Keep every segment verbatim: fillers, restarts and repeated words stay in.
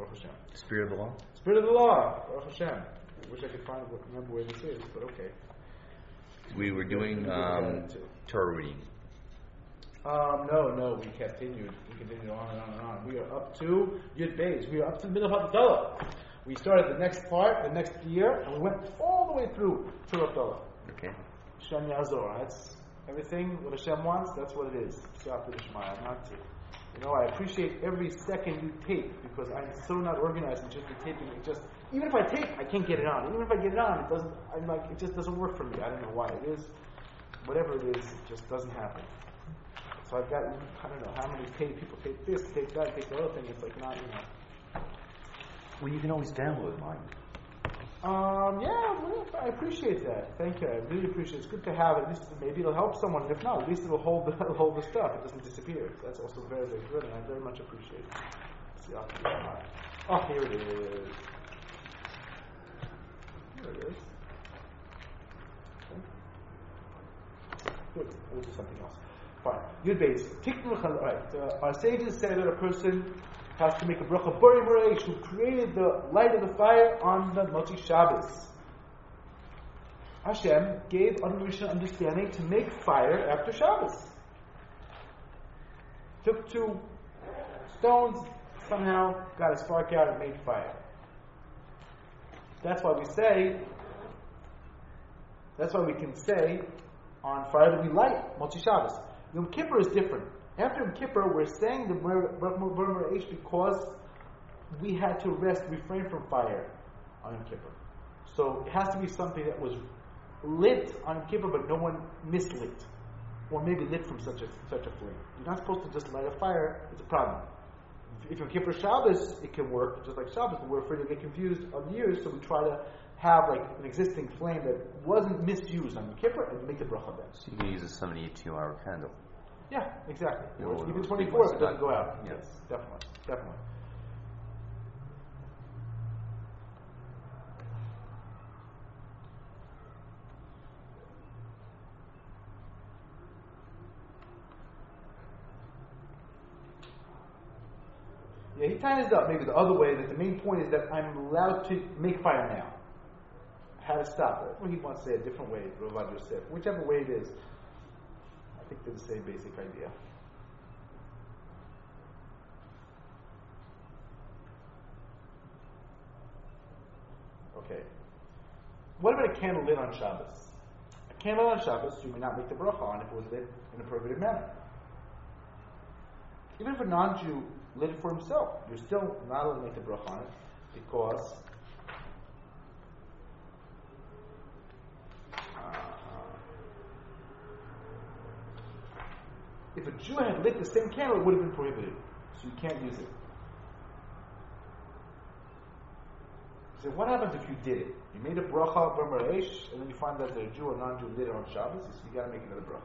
Baruch Hashem. Spirit of the law? Spirit of the law, Baruch Hashem. I wish I could find remember where this is, but okay. We were doing um, Torah reading. Um, no, no, we continued. We continued on and on and on. We are up to Yud Beis. We are up to the middle of Havdalah. We started the next part, the next year, and we went all the way through to Havdalah. Okay. Hashem Yazor. That's everything what Hashem wants. That's what it is. Siyata D'Shmaya, not to. You know, I appreciate every second you tape because I'm so not organized and just be taping. It just even if I tape, I can't get it on. Even if I get it on, it doesn't. I'm like it just doesn't work for me. I don't know why it is. Whatever it is, it just doesn't happen. So I've got, I don't know how many tape people take this, take that, take the other thing. It's like not, you know. Well, you can always download mine. Um, yeah, well, I appreciate that. Thank you. I really appreciate it. It's good to have it. At least maybe it'll help someone. And if not, at least it'll hold the, hold the stuff. It doesn't disappear. So that's also very, very good, and I very much appreciate it. Let's see, I'll keep it on. Oh, here it is. Here it is. Okay. Good. We'll do something else. Fine. Yud Beis. Right. Uh, our sages say that a person has to make a bracha Bori Moreish, who created the light of the fire on the Motzi Shabbos. Hashem gave Adam understanding to make fire after Shabbos. Took two stones, somehow got a spark out and made fire. That's why we say, that's why we can say on fire that we light Motzi Shabbos. Yom Kippur is different. After Yom Kippur, we're saying the Bori Moreish because we had to rest, refrain from fire on Yom Kippur. So it has to be something that was lit on Yom Kippur, but no one mislit, or maybe lit from such a such a flame. You're not supposed to just light a fire. It's a problem. If Yom Kippur Shabbos, it can work just like Shabbos, but we're afraid to get confused on the years, so we try to have like an existing flame that wasn't misused on Yom Kippur and make the bracha then. So you can use a seventy-two hour candle. Yeah, exactly. You Or know, even those twenty-four if it people doesn't go out. Yeah. Yes, definitely, definitely. Yeah, he ties it up maybe the other way, that the main point is that I'm allowed to make fire now. How to stop it. Well, he wants to say a different way, Rav Yosef. Whichever way it is, I think they're the same basic idea. Okay. What about a candle lit on Shabbos? A candle on Shabbos, you may not make the bracha on if it was lit in a prohibited manner. Even if a non-Jew lit it for himself, you're still not allowed to make the bracha on it because uh, if a Jew had lit the same candle, it would have been prohibited. So you can't use it. So what happens if you did it? You made a bracha Bori Moreish, and then you find that a Jew or non-Jew lit it on Shabbos, so you got to make another bracha.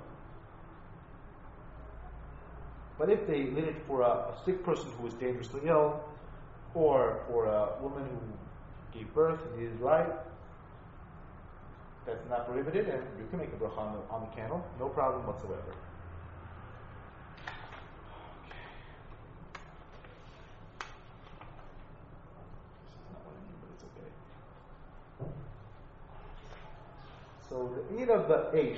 But if they lit it for a, a sick person who was dangerously ill, or for a woman who gave birth and needed light, that's not prohibited, and you can make a bracha on the, on the candle, no problem whatsoever. So the Eid of the Eish,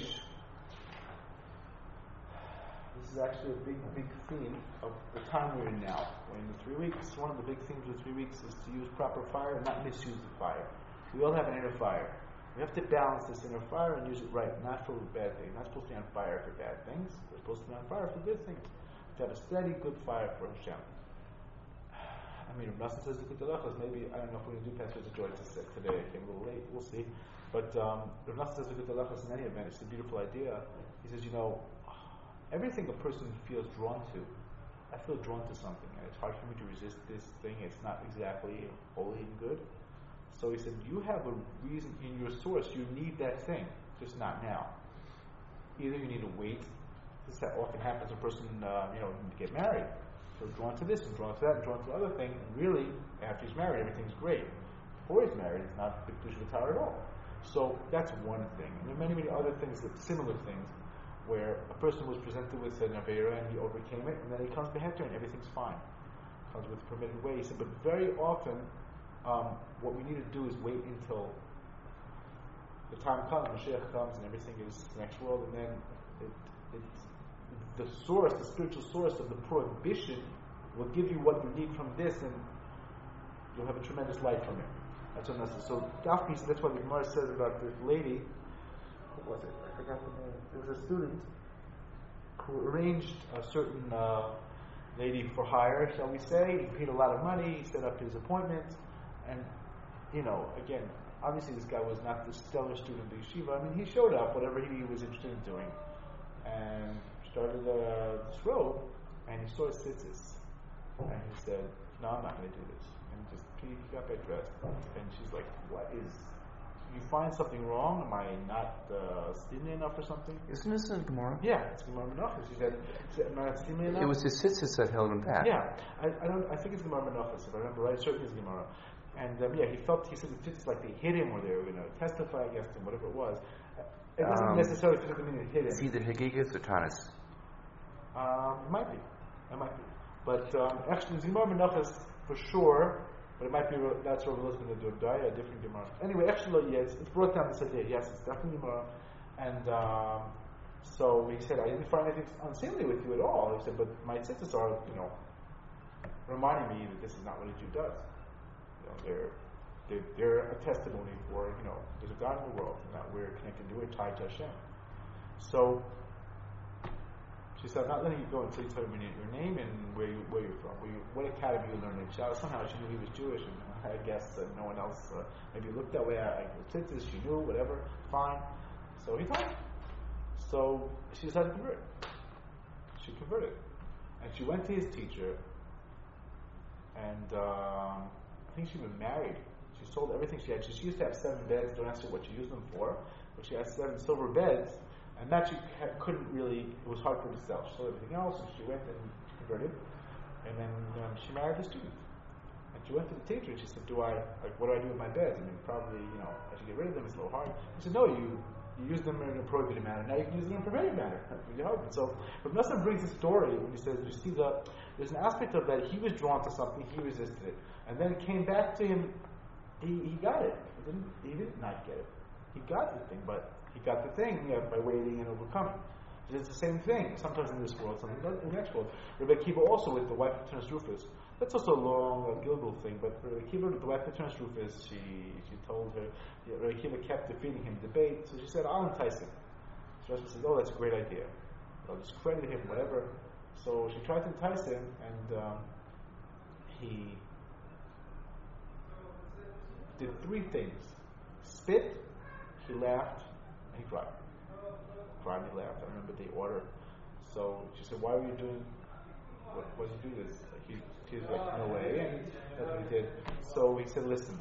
this is actually a big, big theme of the time we're in now. We're in the three weeks. One of the big themes of the three weeks is to use proper fire and not misuse the fire. We all have an inner fire. We have to balance this inner fire and use it right, not for bad things. Not supposed to be on fire for bad things. We're supposed to be on fire for good things. To have a steady, good fire for Hashem. I mean, if Nassim says the Kutalachas, maybe, I don't know if we're going to do Pastor Joy today. I came a little late. We'll see. But um, Rav Nassim says the Kutalachas in any event, it's a beautiful idea. He says, you know, everything a person feels drawn to, I feel drawn to something, and it's hard for me to resist this thing. It's not exactly holy and good. So he said, you have a reason in your source. You need that thing, just not now. Either you need to wait. This often happens. A person, uh, you know, get married, so drawn to this and drawn to that and drawn to the other thing. And really, after he's married, everything's great. Before he's married, it's not big Kedusha V'Tara at all. So that's one thing. And there are many, many other things, that similar things, where a person was presented with an Avera and he overcame it, and then he comes back and everything's fine. comes with a permitted way. He said, but very often, um, what we need to do is wait until the time comes, Mashiach comes, and everything is the next world, and then it, it, the source, the spiritual source of the prohibition will give you what you need from this, and you'll have a tremendous light from it. That's what necessary. So Dafki, that's what the Gemara says about this lady. What was it? I forgot the name. It was a student who arranged a certain uh, lady for hire, shall we say. He paid a lot of money. He set up his appointment, and you know, again, obviously this guy was not the stellar student of the yeshiva. I mean, he showed up, whatever he was interested in doing, and started uh, this road, and he saw his tzitzis, and he said, "No, I'm not going to do this." And just he got back dressed, and she's like, "What is? You find something wrong? Am I not uh, steamy enough or something?" Isn't this in Gemara? Yeah, it's Gemara Menachos. She said, "Am I not steamy enough?" It was his tzitzis that held him back. Yeah, I, I don't. I think it's Gemara Menachos, if I remember right. Certainly it's Gemara. And um, yeah, he felt, he said the tzitzis like they hit him, or they were going to testify against him, whatever it was. It doesn't um, necessarily physically mean it hit him. It's either Hagigas or Tanis. Um, it might be. It might be. But um, actually, it's Gemara Menachos for sure. But it might be that's what Elizabeth going to do a different Gemara. Anyway, actually, yes, it's brought down this idea. Yes, it's definitely Gemara. And um, so he said, I didn't find anything unseemly with you at all. He said, but my tzitzis are, you know, reminding me that this is not what a Jew does. You know, they're, they're they're a testimony for, you know, there's a God in the world, and that we're connected to, we're tied to Hashem. So she said, I'm not letting you go until you tell me your name and where you where you're from, where you, what academy you learned in. Somehow she knew he was Jewish, and I guess uh, no one else uh, maybe looked that way. I, I tzitzis, she knew, whatever, fine. So he told her. So she decided to convert. She converted, and she went to his teacher, and um, I think she was married. She sold everything she had. She, she used to have seven beds. Don't ask her what she used them for, but she had seven silver beds. And that she ha- couldn't really, it was hard for her to sell. She sold everything else, and she went and converted. And then um, she married the student. And she went to the teacher, and she said, do I, like, what do I do with my beds? I mean, probably, you know, I should get rid of them, it's a little hard. He said, no, you, you use them in a prohibited manner. Now you can use them in a permitted manner. With your husband. So, but Nassim brings a story when he says, you see, the, there's an aspect of that, he was drawn to something, he resisted it. And then it came back to him, he, he got it. He didn't, he didn't not get it. He got the thing, but he got the thing yeah, by waiting and overcoming. It's the same thing, sometimes in this world, sometimes in the next world. Rabbi Akiva also with the wife of Turnus Rufus. That's also a long uh, Gilgal thing, but Rabbi Akiva with the wife of Turnus Rufus, she she told her, yeah, Rabbi Akiva kept defeating him, debate, so she said, I'll entice him. So Rabbi said, oh, that's a great idea. I'll just credit him, whatever. So she tried to entice him, and um, he did three things. Spit, he laughed, and he cried. Cried and he laughed. I remember the order. So she said, why were you doing, what, why did you do this? Like he, he was like, no way. And that's what he did. So he said, listen,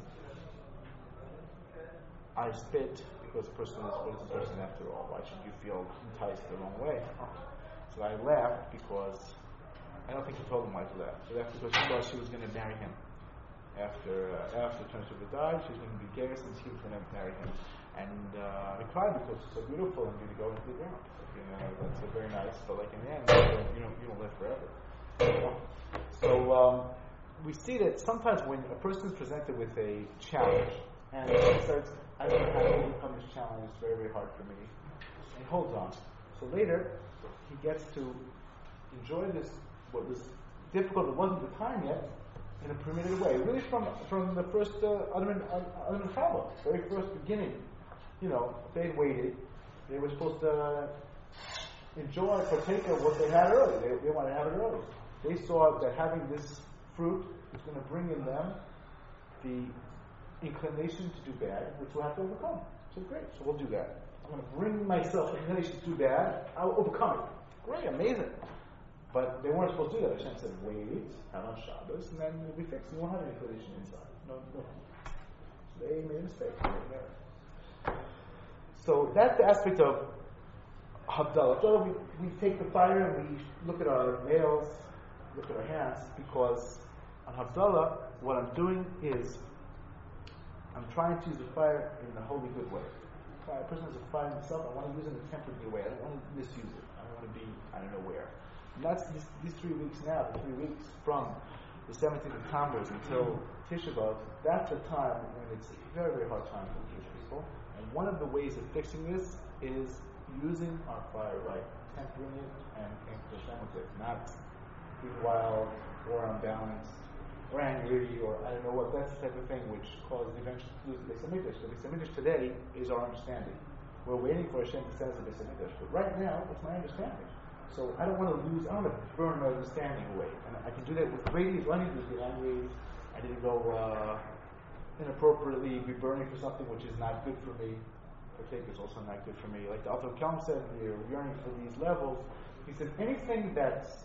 I spit because the person is, what is the person after all? Why should you feel enticed the wrong way? So I laughed because, I don't think he told him why to laugh. He laughed because she thought she was going to marry him. After uh, after Turnus Rufus died, she was going to be gay since he was going to marry him. And uh, I cried because it's so beautiful and you to go into the ground. Like, you know, that's so very nice, but like in the end, you don't, you don't live forever. So um, we see that sometimes when a person is presented with a challenge and he starts, I don't know how to overcome this challenge, it's very, very hard for me, and he holds on. So later, he gets to enjoy this, what was difficult, it wasn't the time yet, in a permitted way. Really from from the first uh, Adam and Adam and Chava, very first beginning. You know, they waited. They were supposed to enjoy, partake of what they had early. They, they wanted to have it early. They saw that having this fruit is going to bring in them the inclination to do bad, which we'll have to overcome. So great, so we'll do that. I'm going to bring myself the inclination to do bad. I'll overcome it. Great, amazing. But they weren't supposed to do that. Hashem said, wait, have on Shabbos, and then it'll be fixed. You won't have any inclination inside. No, no. So they made a mistake. So that's the aspect of Havdalah. Havdalah, we, we take the fire and we look at our nails, look at our hands, because on Havdalah, what I'm doing is I'm trying to use the fire in a holy good way. If a person has a fire himself, I want to use it in a tempered way. I don't want to misuse it. I don't want to be, I don't know where. And that's this, these three weeks now, the three weeks from the seventeenth of Tammuz until Tisha B'Av, that's a time when it's a very, very hard time for Jewish people. And one of the ways of fixing this is using our fire right, tempering it and thankful Hashem with it, not being wild or unbalanced or angry or I don't know what. That's the type of thing which causes eventually to lose the Beis Hamikdash. The Beis Hamikdash today is our understanding. We're waiting for Hashem to send us the Beis Hamikdash, but right now it's my understanding. So I don't want to lose. I don't want to burn my understanding away, and I can do that with great ease. All I need to do is get angry. I didn't go uh, inappropriately be burning for something which is not good for me. I think it's also not good for me. Like the Alter Kelm said, we're yearning for these levels. He said anything that's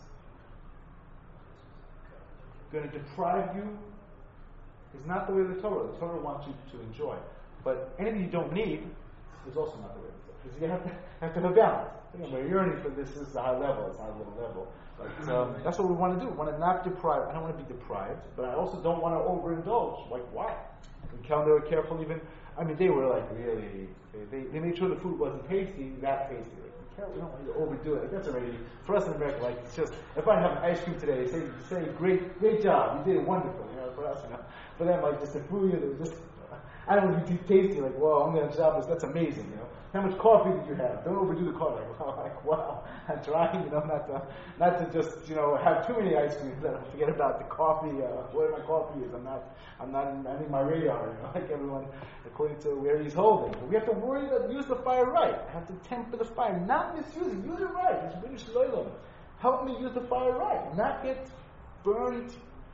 going to deprive you is not the way of the Torah. The Torah wants you to enjoy. But anything you don't need is also not the way of the Torah. Because you have to have, to have a balance. You know, we're yearning for this, this is a high level, it's not a little level. But um, that's what we want to do. We want to not deprive. I don't want to be deprived, but I also don't want to overindulge. Like, why? And Kel, they were careful even. I mean, they were like really, they, they, they made sure the food wasn't tasty, that tasty. Like, we don't want you to overdo it. Like, that's already, for us in America, like, it's just, if I have ice cream today, say, say great, great job, you did it wonderful, you know, for us, you know. For them, like, just the food, you know, just, I don't want to be too tasty, like, wow, I'm going to Shabbos, that's amazing, you know. How much coffee did you have? Don't overdo the coffee. Like, wow, like, wow. I'm trying, you know, not to, not to just, you know, have too many ice creams. That I forget about the coffee, uh, where my coffee is. I'm not, I'm not, in, I'm in my radar, you know, like everyone, according to where he's holding. But we have to worry about use the fire right. I have to temper the fire, not misuse it. Use it right. It's British Loyal. Help me use the fire right, not get burned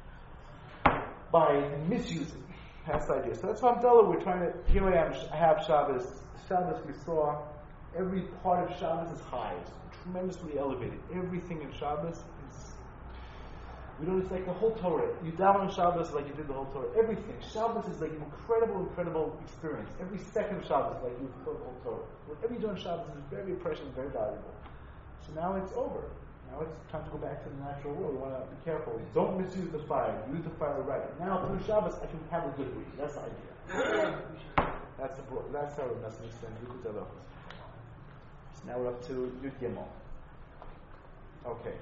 by misusing. That's the idea. So that's why I'm telling we're trying to, here I am, I have Shabbos. Shabbos, we saw every part of Shabbos is high, it's tremendously elevated. Everything in Shabbos is, we don't, it's like the whole Torah. You daven on Shabbos like you did the whole Torah. Everything. Shabbos is like an incredible, incredible experience. Every second of Shabbos like you've filled the whole Torah. Whatever you do on Shabbos is very precious, very valuable. So now it's over. Now it's time to go back to the natural world. We want to be careful. Don't misuse the fire. Use the fire right. Now through Shabbos, I can have a good week. That's the idea. That's the that's how that's makes sense. So now we're up to Yud Gimel. Okay.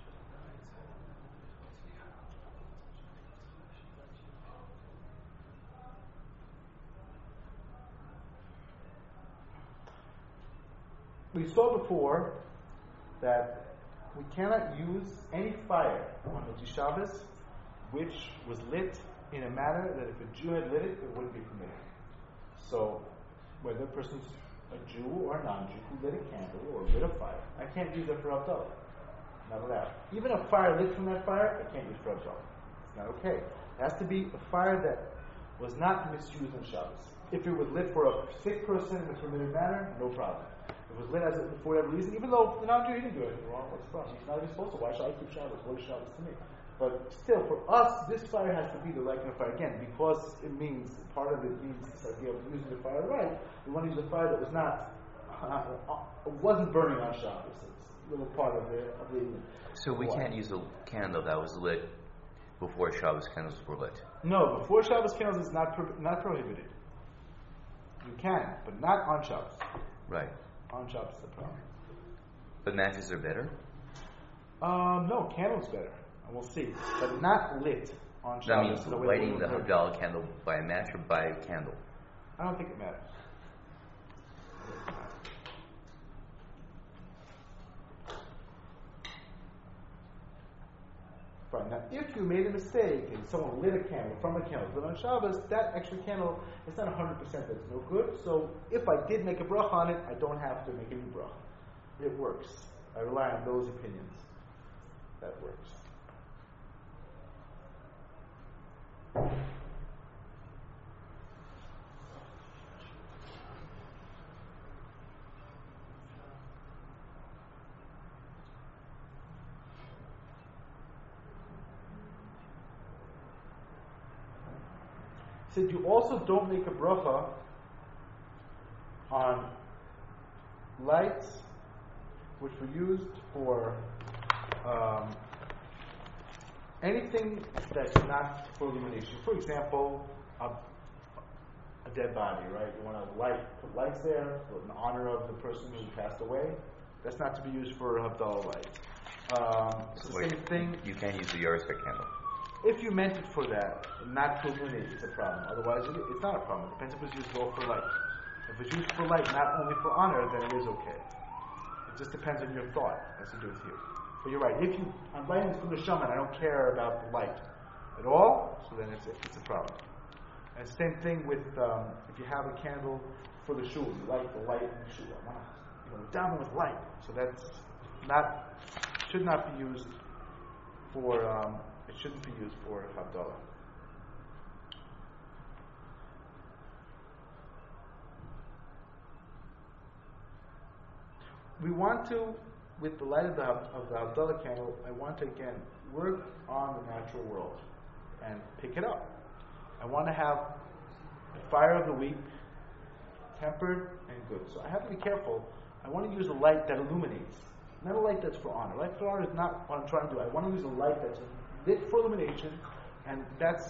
We saw before that we cannot use any fire on the Shabbos which was lit in a manner that if a Jew had lit it, it wouldn't be permitted. So, whether a person's a Jew or a non-Jew who lit a candle or lit a fire, I can't use that for Havdalah. Not allowed. Even a fire lit from that fire, I can't use for Havdalah. It's not okay. It has to be a fire that was not misused on Shabbos. If it was lit for a sick person in a permitted manner, no problem. If it was lit as a, for whatever reason, even though the non-Jew didn't do anything wrong, what's the problem? He's not even supposed to. Why should I keep Shabbos? What is Shabbos to me? But still, for us, this fire has to be the likeness of fire. Again, because it means, part of it means this idea of using the fire right, we want to use a fire that was not, uh, uh, wasn't burning on Shabbos. It's a little part of the, of the So we why. can't use a candle that was lit before Shabbos candles were lit? No, before Shabbos candles is not pro- not prohibited. You can, but not on Shabbos. Right. On Shabbos is the problem. But matches are better? Um, no, candles better. We'll see. But not lit on Shabbos. That means the way lighting the the Havdalah candle by a match or by a candle? I don't think it matters. Fine. Now, if you made a mistake and someone lit a candle from a candle, but on Shabbos, that extra candle is not one hundred percent that's no good. So if I did make a bracha on it, I don't have to make a new bracha. It works. I rely on those opinions. That works. Said you also don't make a bracha on lights which were used for um, anything that's not for illumination. For example, a, a dead body, right? You want to light, put lights there in honor of the person who passed away. That's not to be used for Havdalah light. Um, it's the Wait, same thing. You can't use the Yarska candle. If you meant it for that, not to illuminate, it's a problem. Otherwise, it, it's not a problem. It depends if it's used all for light. If it's used for light, not only for honor, then it is okay. It just depends on your thought. It has to do with you. But you're right. If you, I'm writing this for the shaman, I don't care about the light at all, so then it's a, it's a problem. And same thing with um, if you have a candle for the shul, you light the light in the shul. I want to, you know, down with light. So that's not, should not be used for. Um, it shouldn't be used for Havdalah. We want to, with the light of the, of the Havdalah candle, I want to again work on the natural world and pick it up. I want to have the fire of the week tempered and good. So I have to be careful. I want to use a light that illuminates, not a light that's for honor. Light for honor is not what I'm trying to do. I want to use a light that's lit for illumination, and that's,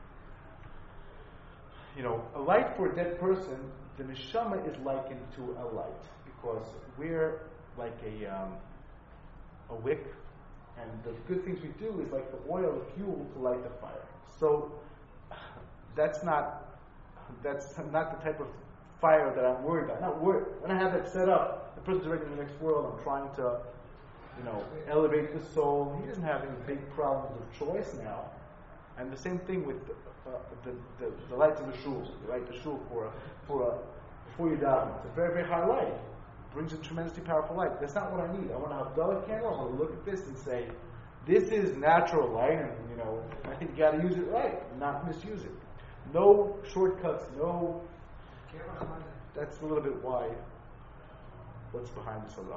you know, a light for a dead person. The neshama is likened to a light because we're like a um, a wick, and the good things we do is like the oil, the fuel to light the fire. So that's not that's not the type of fire that I'm worried about. Not worried. When I have that set up, the person's already in the next world. I'm trying to, you know, elevate the soul. He doesn't have any big problems of choice now. And the same thing with uh, the, the the lights of the shul. You light the shul for a, for a before you daven. It's a very very high light. It brings a tremendously powerful light. That's not what I need. I want to have a Havdalah candle. I want to look at this and say, this is natural light, and you know, I think you got to use it right, not misuse it. No shortcuts. No. That's a little bit why. What's behind this halacha?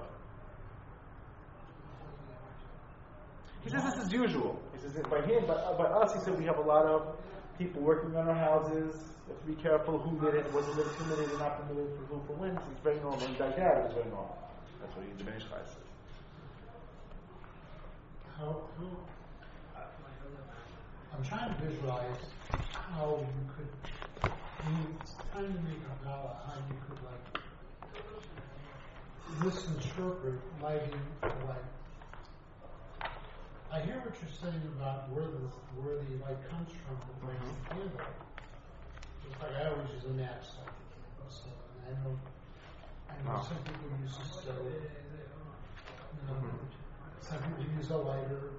He says this is usual. He says by him, by, by us, he said we have a lot of people working on our houses. We have to be careful who did it, was it lit permitted or not permitted, for who, for when. It's very normal. And by that, it's very normal. That's what he, the Ben Ish Chai says. How, how, I'm trying to visualize how you could, when you're trying to make a Havdalah, how you could like misinterpret lighting the light. I hear what you're saying about where the where the light comes from that brings the candle. It's like I always use a match light. So I know I know some people use a stove. You know, mm-hmm. Some people use a lighter.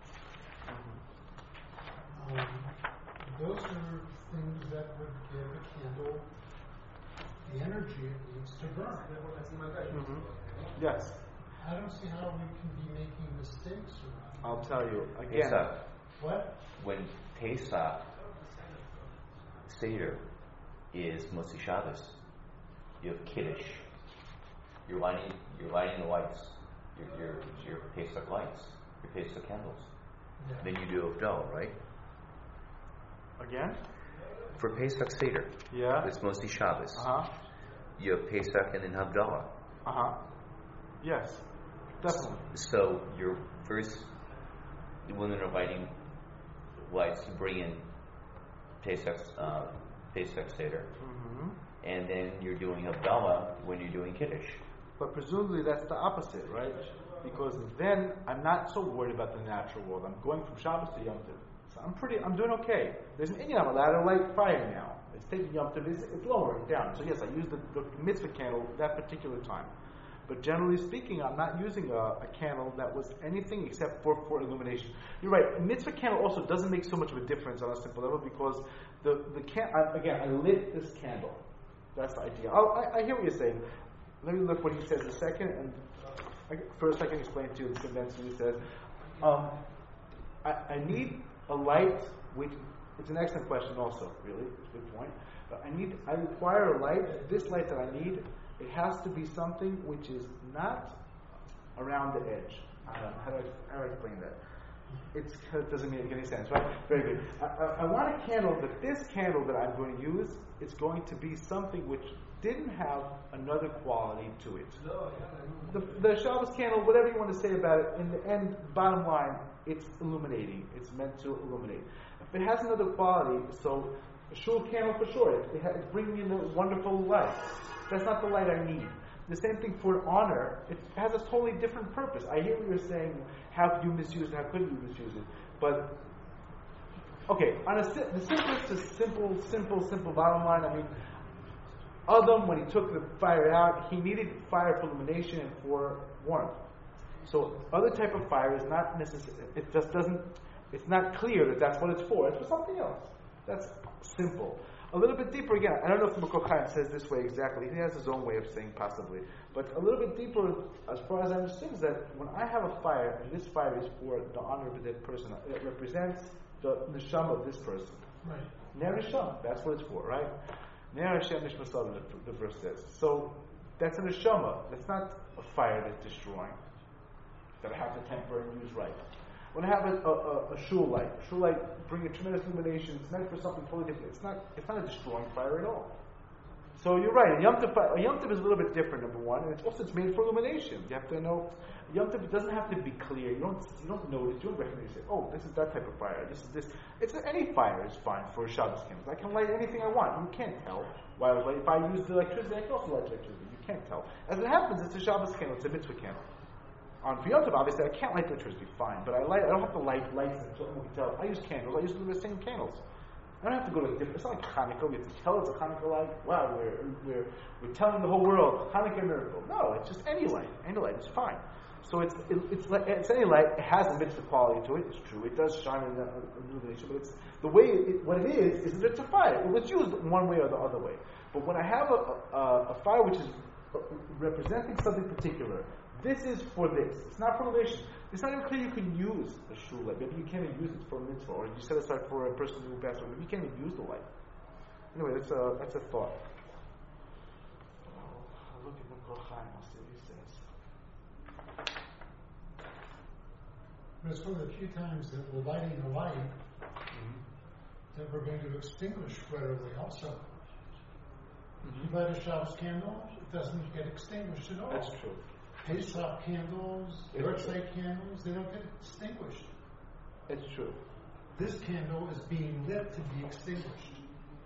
Um, those are things that would give a candle the energy it needs to burn. Mm-hmm. Yes. I don't see how we can be making mistakes around. I'll tell you again. Pesach. What? When Pesach Seder is Motzi Shabbos, you have Kiddush. You're lighting, you're lighting the lights. Your your your Pesach lights. Your Pesach candles. Yeah. Then you do Havdalah, right? Again? For Pesach Seder, yeah, it's Motzi Shabbos. Uh huh. You have Pesach and then Havdalah. Uh huh. Yes, definitely. So you're first, when they're lighting lights, you bring in Pesach, uh, Pesach Seder, Mm-hmm. and then you're doing Havdalah when you're doing Kiddush. But presumably that's the opposite, right? Because then I'm not so worried about the natural world. I'm going from Shabbos to Yom Tov. So I'm pretty, I'm doing okay. There's an Inyan, I'm allowed to light fire now. It's taking Yom Tov, it's, it's lowering down. So yes, I use the, the mitzvah candle that particular time. But generally speaking, I'm not using a, a candle that was anything except for, for illumination. You're right. A mitzvah candle also doesn't make so much of a difference on a simple level because the the can I, again I lit this candle. That's the idea. I'll, I, I hear what you're saying. Let me look what he says a second, and I, first I can explain to you the condensed he says. Um, I, I need a light which it's an excellent question also. Really, it's a good point. But I need I require a light. This light that I need. It has to be something which is not around the edge. Uh, how, do I, how do I explain that? It's, it doesn't make any sense, right? Very good. I, I, I want a candle, but this candle that I'm going to use, it's going to be something which didn't have another quality to it. The, the Shabbos candle, whatever you want to say about it, in the end, bottom line, it's illuminating. It's meant to illuminate. If it has another quality, so a shul candle for sure, it, it has, it's bringing in a wonderful light. That's not the light I need. The same thing for honor. It has a totally different purpose. I hear what you're saying. How could you misuse it? How could you misuse it? But Okay, on a, si- the simplest, to simple, simple, simple bottom line, I mean, Adam, when he took the fire out, he needed fire for illumination and for warmth. So other type of fire is not necessary. It just doesn't. It's not clear that that's what it's for. It's for something else. That's simple. A little bit deeper again. I don't know if Makor Chaim says this way exactly. He has his own way of saying possibly. But a little bit deeper, as far as I understand, is that when I have a fire, and this fire is for the honor of a dead person, it represents the neshama of this person. Right. Ner neshama. That's what it's for, right? Ner Hashem nishmasal, the verse says. So that's a neshama. That's not a fire that's destroying. That I have to temper and use right. When I have a, a, a shul light, a shul light bring a tremendous illumination. It's meant for something totally different. It's not. It's not a destroying fire at all. So you're right. A Yom Tov, a Yom Tov is a little bit different. Number one, and it's also it's made for illumination. You have to know. A Yom Tov doesn't have to be clear. You don't. You don't notice. You don't recognize it. Oh, this is that type of fire. This is this. It's any fire is fine for Shabbos candles. I can light anything I want. You can't tell. Why I was light. If I use the electricity, I can also light electricity. You can't tell. As it happens, it's a Shabbos candle. It's a mitzvah candle. On Yom Tov, obviously, I can't light electricity, fine, but I light. I don't have to light lights so we can tell. I use candles. I use the same candles. I don't have to go to a different. It's not like Hanukkah. We have to tell it's a Hanukkah light. Wow, we're we're we're telling the whole world Hanukkah miracle. No, it's just any light. Any light is fine. So it's it, it's like it's any light. It has a mitzvah quality to it. It's true. It does shine in the illumination, but it's the way it, what it is is that it's a fire. Well, it's used one way or the other way. But when I have a a, a fire which is representing something particular. This is for this. It's not for relation. It's not even clear you can use a shul light. Maybe you can't even use it for a mitzvah, or you set aside for a person who passed away. Maybe you can't even use the light. Anyway, that's a that's a thought. I'll look at Makor Chaim. I'll see what he says. But it's one of the few times that we're lighting a light mm-hmm. that we're going to extinguish right away. Also, mm-hmm. you light a Shabbos candle, it doesn't get extinguished at all. That's true. Pesach candles, Yortzeit candles, they don't get extinguished. It's true. This candle is being lit to be extinguished.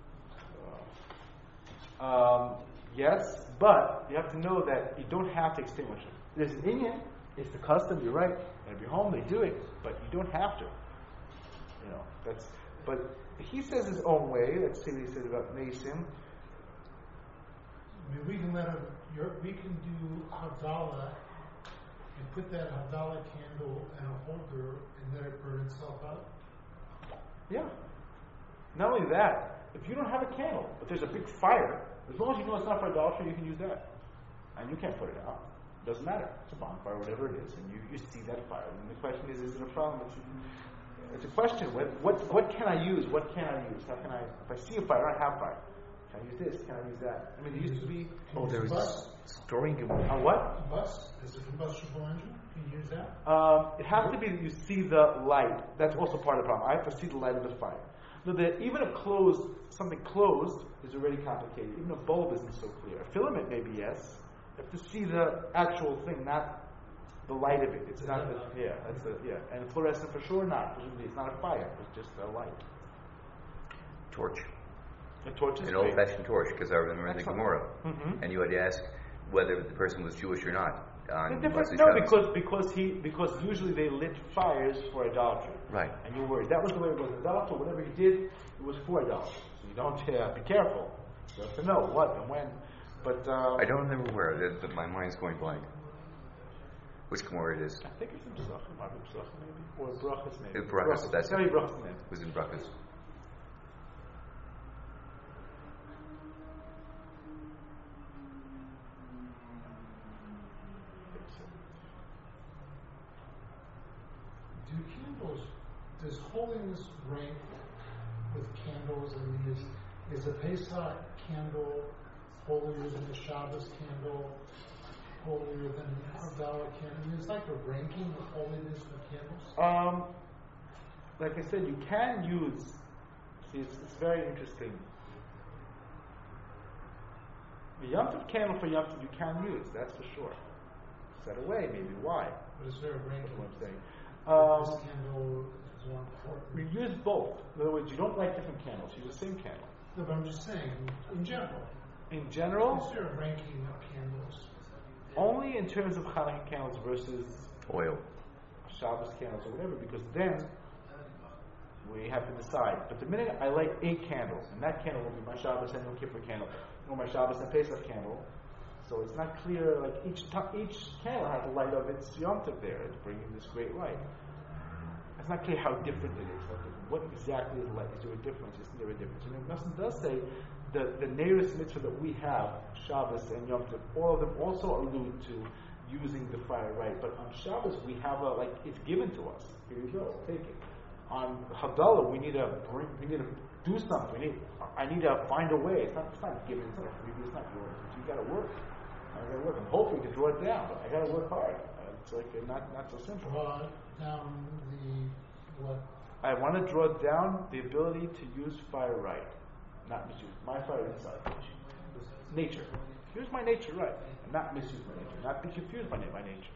Um, yes, but you have to know that you don't have to extinguish it. There's an Indian, it's the custom, you're right. At your home, they do it, but you don't have to. You know, that's, but he says his own way. Let's see what he says about Nasim. I mean, we can let a, we can do Havdalah and put that Havdalah candle in a holder and let it burn itself out. Yeah. Not only that, if you don't have a candle, but there's a big fire, as long as you know it's not for idolatry, you can use that. And you can't put it out. It doesn't matter. It's a bonfire, whatever it is, and you, you see that fire. And the question is, is it a problem? It's, it's a question. What, what what can I use? What can I use? How can I, if I see a fire, I don't have fire. Can I use this? Can I use that? I mean, there used to be... Oh, there was a story in Gemara. A what? A bus? Is it a combustible engine? Can you use that? Um, it has to be that you see the light. That's also part of the problem. I have to see the light of the fire. No, that even a closed, something closed is already complicated. Even a bulb isn't so clear. A filament, maybe yes. You have to see the actual thing, not the light of it. It's not the, yeah, that's a, yeah. And fluorescent for sure not. Presumably it's not a fire. It's just a light. Torch. A torch is An great. old-fashioned torch, because I remember in the Gemara. Mm-hmm. And you had to ask whether the person was Jewish or not. On The difference, no, because because he because usually they lit fires for idolatry. Right. And you're worried. That was the way it was. Idolatry, whatever he did, it was for idolatry. So you don't uh, be careful. You have to know what and when. But uh, I don't remember where. The, the, my mind's going blank. Which Gemara it is? I think it's in Pesachim, Marvin Pesachim maybe, or Brachas maybe. It's Brachas, that's Sorry, it. Brachas maybe. It was in Brachas. Do candles, does holiness rank with candles? I mean, is, is a Pesach candle holier than the Shabbos candle, holier than the Havdalah candle? I mean, it's like a ranking of holiness with candles. Um, like I said, you can use. See, it's, it's very interesting. The Yom Tov candle for Yom Tov you can use. That's for sure. Set away, maybe. Why? But is there a ranking? That's what I'm saying. This Um, candle is more important. we use both. In other words, you don't light different candles. You use the same candle. No, but I'm just saying, in general, In general, is there a ranking of candles? only in terms of Hanukkah candles versus Oil. Shabbos candles or whatever, because then We have to decide. But the minute I light a candle, and that candle will be my Shabbos and Yom Kippur candle, or my Shabbos and Pesach candle, so it's not clear, like each t- each candle has the light of its Yom Tov there. It's bringing this great light. It's not clear how different it is. Like, what exactly is light? Is there a difference? Isn't there a difference? And Nosson does say the the Neiros mitzvah that we have, Shabbos and Yom Tov, all of them also allude to using the fire right. But on Shabbos we have a, like, it's given to us. Here you go, take it. On Havdalah we need to bring, we need to do something. We need, I need to find a way. It's not, it's not given. It's not freebie. It's not yours. You got to work. I got to work. I'm hoping to draw it down, but I got to work hard. Uh, it's like uh, not not so simple. Draw down the what? I want to draw down the ability to use fire right, not misuse my fire inside. Nature. Use my nature right, and not misuse my nature. Not be confused by my nature.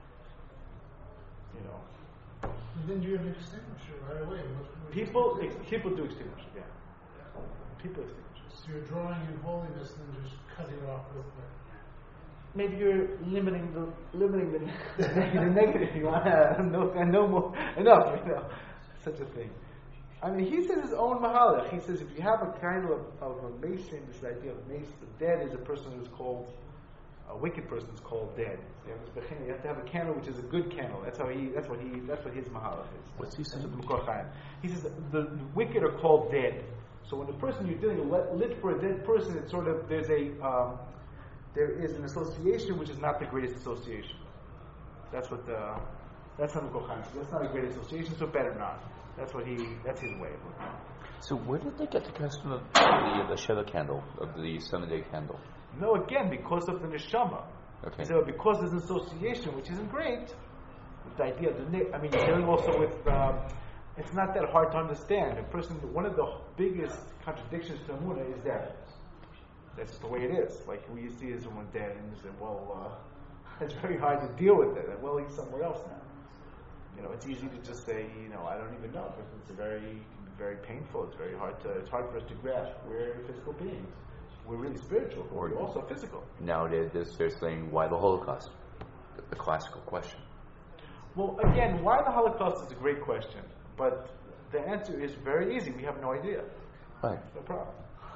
You know. And then you're an extinguisher right away. What, what People ex- people do extinguish. Yeah. People extinguish. So you're drawing in holiness and then just cutting it off real quick. Maybe you're limiting the limiting the, the negative. You want to no, no more enough. You know, such a thing. I mean, he says his own mahalach. He says if you have a kind of of a mason, this idea of mason, dead is a person who's called a wicked person is called dead. So you, have you have to have a candle which is a good candle. That's how he. That's what he. That's what his mahalach is. What's he saying? He says that the, the wicked are called dead. So when the person you're dealing with lit for a dead person, it's sort of there's a um, there is an association which is not the greatest association. That's what the that's not that's not a great association, so better not. That's what he that's his way of looking at it. So where did they get the custom of the, the Sheva candle, of the seven-day candle? No, again, because of the neshama. Okay. So because there's an association which isn't great, with the idea of the na- I mean, you're dealing also with. Um, it's not that hard to understand. A person, one of the biggest contradictions to Amunah is that that's just the way it is. Like we see is someone dead, and you say, well, uh, it's very hard to deal with it. Well, he's somewhere else now. You know, it's easy to just say, you know, I don't even know, because it's a very, very painful. It's very hard to. It's hard for us to grasp. We're physical beings. We're really spiritual, but we're also physical. Nowadays, they're saying, why the Holocaust? The, the classical question. Well, again, why the Holocaust is a great question, but the answer is very easy. We have no idea. Right. No problem.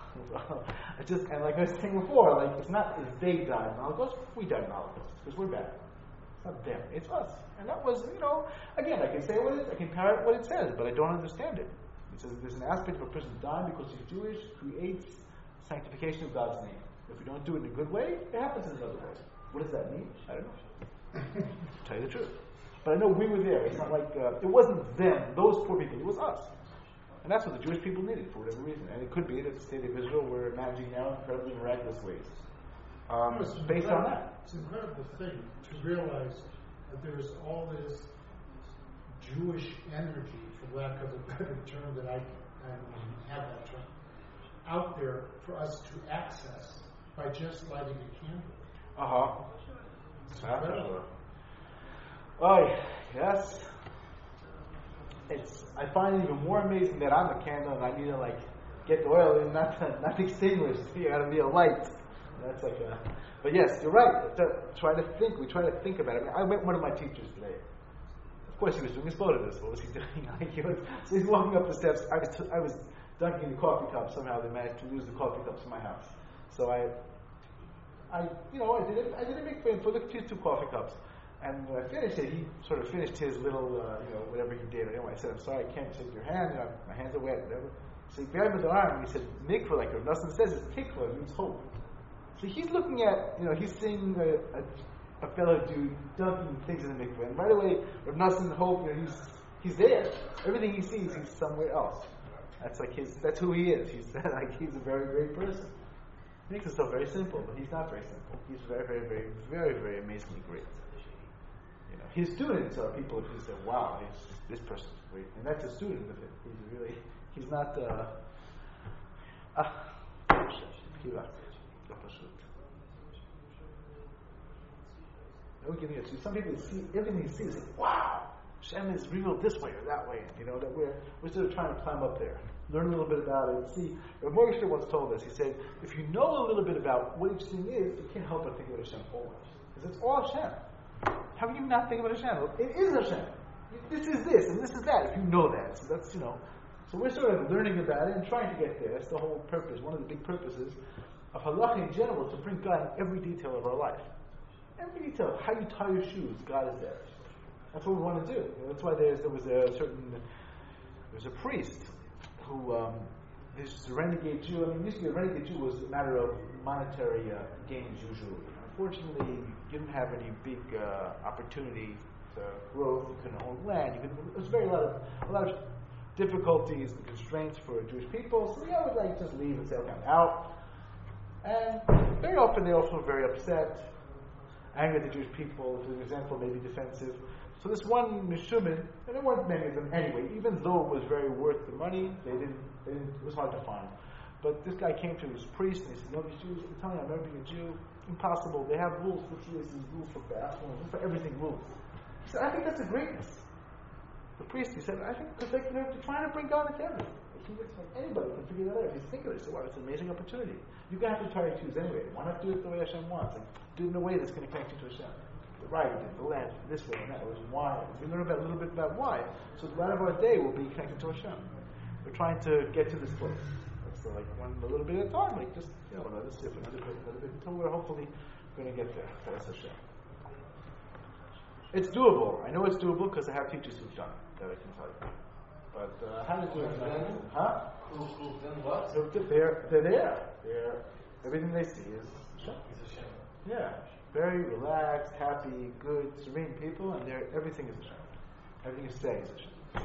I just and like I was saying before, like it's not as they died in the Holocaust, we died in the Holocaust because we're bad. It's not them, it's us. And that was, you know, again, I can say what it is, I can parrot what it says, but I don't understand it. It says there's an aspect of a person dying because he's Jewish creates sanctification of God's name. If we don't do it in a good way, it happens in another way. What does that mean? I don't know. To tell you the truth. But I know we were there. It's not like, uh, it wasn't them, those poor people, it was us. And that's what the Jewish people needed for whatever reason. And it could be that the state of Israel we're managing now in incredibly miraculous ways. Um, No, it's based on incredible- that. It's an incredible thing to realize that there is all this Jewish energy, for lack of a better term, that I, I don't even have that term, out there for us to access by just lighting a candle. Uh-huh. It's incredible. Oh, yes. It's. I find it even more amazing that I'm a candle and I need to like get the oil in, not to, not extinguished. You got to be a light. That's like a. But yes, you're right. To, try to think. We try to think about it. I, mean, I met one of my teachers today. Of course, he was doing his photos. What was he doing? Like he was, so he's walking up the steps. I was. T- I was dunking the coffee cup. Somehow they managed to lose the coffee cups in my house. So I. I, you know, I did it. I did a big thing for the two coffee cups. And when I finished it, he sort of finished his little, uh, you know, whatever he did. Anyway, I said, I'm sorry, I can't shake your hand. You know, my hands are wet, whatever. So he grabbed me the arm and he said, mikvah, like Rav Nosson says, is tikva, means hope. So he's looking at, you know, he's seeing a, a, a fellow dude dunking things in the mikvah. And right away, Rav Nosson, hope, you know, he's he's there. Everything he sees, he's somewhere else. That's like his, that's who he is. He's like, he's a very great person. He makes himself very simple, but he's not very simple. He's very, very, very, very, very amazingly great. You know, his students are people who say, "Wow, he's, this person's great," and that's a student of it. He's really, he's not. Uh, ah, no giving it to some people. See everything you see is like, "Wow, Shem is revealed this way or that way." You know that we're we're sort of trying to climb up there, learn a little bit about it. See, Rav Morgenstern once told us. He said, "If you know a little bit about what each thing is, you can't help but think about Hashem always, because it's all Hashem." How can you not think about Hashem? It is Hashem. This is this, and this is that. If you know that, so that's you know, So we're sort of learning about it and trying to get there. That's the whole purpose. One of the big purposes of halacha in general is to bring God in every detail of our life. Every detail. How you tie your shoes, God is there. That's what we want to do. That's why there's, there was a certain, there was a priest who, um, this is a renegade Jew. I mean, usually a renegade Jew was a matter of monetary uh, gains usually. Unfortunately, you didn't have any big uh, opportunity to growth. You couldn't own land. You couldn't, it was very a lot of a lot of difficulties and constraints for Jewish people. So they would like just leave and say, "Okay, I'm out." And very often they also were very upset, angry at the Jewish people. For example, maybe defensive. So this one Meshumin, and there weren't many of them anyway. Even though it was very worth the money, they didn't. They didn't it was hard to find. But this guy came to his priest and he said, "No, these Jews, I'm telling you, I'm never being a Jew. Impossible. They have rules for Judaism, rules for bathroom, rules for everything, rules." He said, "I think that's a greatness." The priest, he said, "I think because they, they're trying to bring God into everything. Anybody can figure that out if you think of it." So, wow, it's an amazing opportunity. You're going to have to try to choose anyway. Why not do it the way Hashem wants? And do it in a way that's going to connect you to Hashem. The right, the left, this way and that way. Why? We learn about a little bit about why. So a lot of our day will be connected to Hashem. We're trying to get to this place. So like one a little bit at a time, like just you know another sip, another bit, another bit, until we're hopefully going to get there. That's Hashem. It's doable. I know it's doable because I have teachers who've done it that I can tell you. But uh, how to do it? Huh? Who, who've done what? So they're they're there. They're everything they see is Hashem. It's a shame. Yeah, very relaxed, happy, good, serene people, and they're everything is Hashem. Everything you say is Hashem.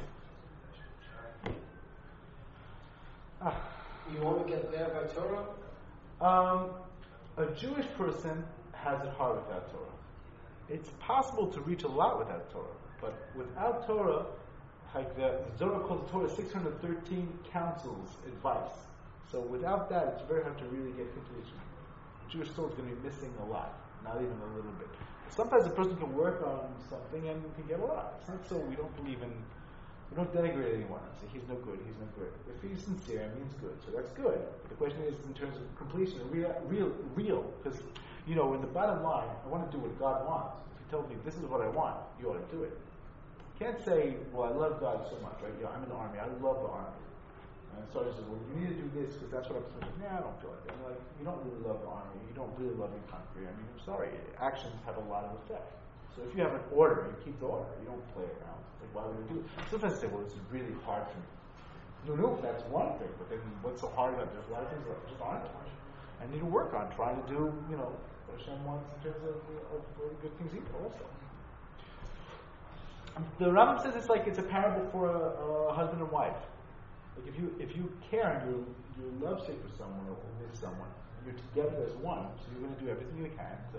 Ah. You want to get there by Torah? Um, a Jewish person has it hard without Torah. It's possible to reach a lot without Torah, but without Torah, like the Zohar calls the Torah six hundred thirteen counsels, advice. So without that, it's very hard to really get completion. The Jewish soul is going to be missing a lot, not even a little bit. Sometimes a person can work on something and can get a lot. It's not so we don't believe in. We don't denigrate anyone and say he's no good, he's no good. If he's sincere, it means good, so that's good. But the question is in terms of completion, real, real, real. Because you know, in the bottom line, I want to do what God wants. If He tells me this is what I want, you ought to do it. You can't say, well, I love God so much, right? You know, I'm in the army, I love the army. And so I said, well, you need to do this because that's what I'm supposed to do. Nah, I don't feel like that. I'm like, you don't really love the army, you don't really love your country. I mean, I'm sorry, actions have a lot of effect. So if you have an order, you keep the order. You don't play around. Like, why would you do it? Sometimes I say, well, this is really hard for me. No, no, that's one thing. But then what's so hard about it? There's a lot of things that just aren't hard. I need to work on trying to do, you know, what Hashem wants in terms of, of, of good things also. The Rambam says it's like it's a parable for a, a husband and wife. Like if you if you care and you're, you're lovesick for someone or miss someone, you're together as one, so you're going to do everything you can to...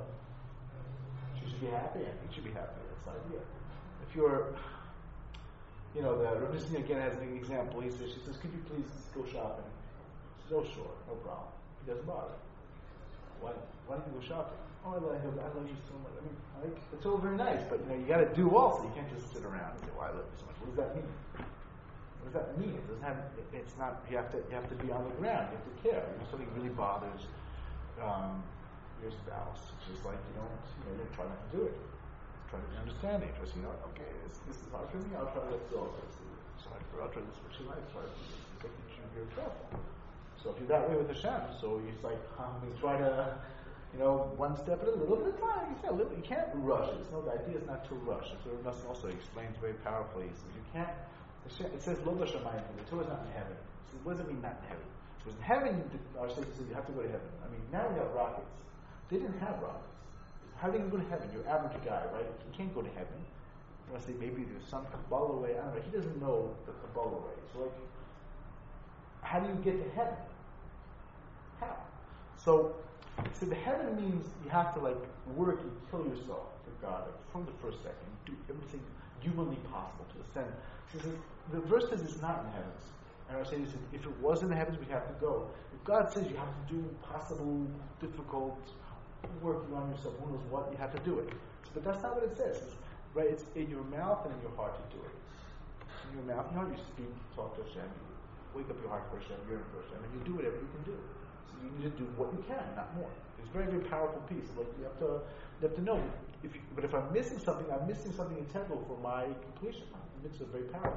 She should be happy, and he should be happy. That's the idea. If you're, you know, the Rabbi Nissim again has an example. He says, she says, could you please go shopping? She says, oh, sure, no problem. He doesn't bother. Why, why don't you go shopping? Oh, I love, I love you so much. I mean, like, it's all very nice, but you know, you got to do also. You can't just sit around and say, well, I love you so much. What does that mean? What does that mean? It doesn't have. It's not. You have to. You have to be on the ground. You have to care. You know, something really bothers. Um, your spouse. It's just like you don't, you know, you try not to do it. Try to be understanding. Just, you know, okay, this, this is hard for me, I'll try to let go of this. It's hard for her, I'll try to do what she likes. Right? It's like you should be very careful. So if you're that way with Hashem, so it's like, um, we try to, you know, one step at a little bit of time. You, say a little, you can't rush. It's no, the idea is not to rush. So Russ also explains very powerfully. He says, you can't, it says, Lo Bashamayim, the Torah is not in heaven. So what does it mean not in heaven? Because in heaven, our sages say you have to go to heaven. I mean, now we have rockets. They didn't have rockets. How are they going to go to heaven? Your average guy, right? He can't go to heaven. Unless they maybe there's some Kabbalah way. I don't know. He doesn't know the Kabbalah way. So, like, how do you get to heaven? How? So, so the heaven means you have to, like, work and kill yourself for God, like, from the first second. Do everything humanly possible to ascend. So the, the verse says it's not in the heavens. And I say this, if it was in the heavens, we'd have to go. If God says you have to do possible, difficult, working on yourself, who knows what, you have to do it. But that's not what it says. It's, right? It's in your mouth and in your heart you do it. In your mouth, you know, you speak, talk to Hashem, you wake up your heart for Hashem, yearn for Hashem, and you do whatever you can do. So you need to do what you can, not more. It's a very, very powerful piece. Like you have to, you have to know. If you, but if I'm missing something, I'm missing something integral for my completion. It's very powerful.